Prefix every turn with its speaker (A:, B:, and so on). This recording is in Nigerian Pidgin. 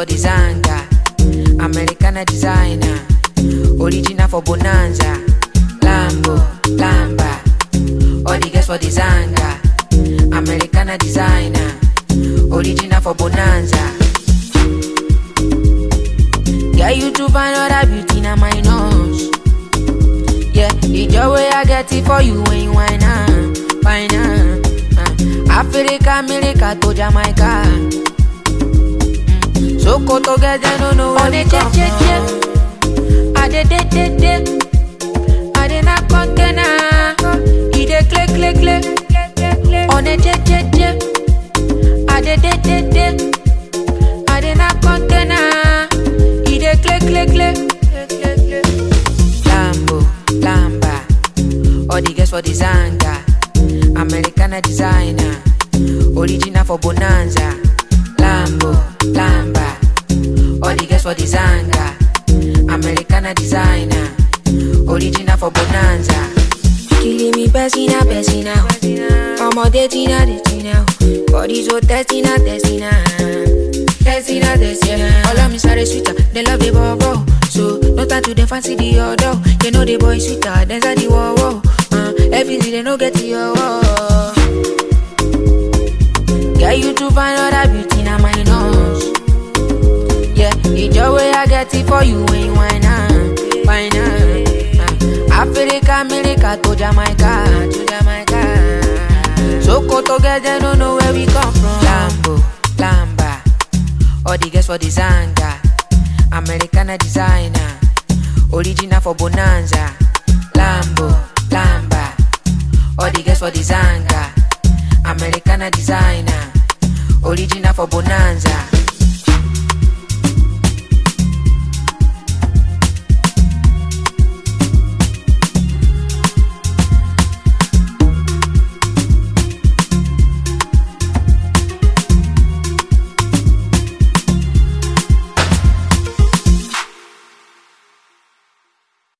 A: for the Zanga, Americana designer, original for Bonanza, Lambo, Lamba. All the girls for the Zanga, Americana designer, original for Bonanza. Yeah, you to find other beauty na my nose. Yeah, the joy way I get it for you when you whine Africa, America to Jamaica. Sokoto get them don't know where we come from. I dey not container. I dey click. On a je. I dey not container. I dey click. Lambo, Lamba. All the girls for the Zanga, Americana designer, original for Bonanza. Lambo, Lamba. All the girls for the Zanga, Americana designer, original for Bonanza. Killing me, Pessina. Ọmọdé Tina. Body so testina. All of me sorry sweeter, they love the bobo. So no time to the fancy the other. You know the boy sweeter, dance at the wall. Everything they no get to your wall. Yeah, you to find other beauty na my nose. Yeah, the joy way I get it for you when you whine Africa, America to Jamaica. Sokoto get them don't know where we come from. Lambo, Lamba. All the girls for the Zanga, Americana designer, original for Bonanza. Lambo, Lamba. All the girls for the Zanga, Americana designer, original for Bonanza.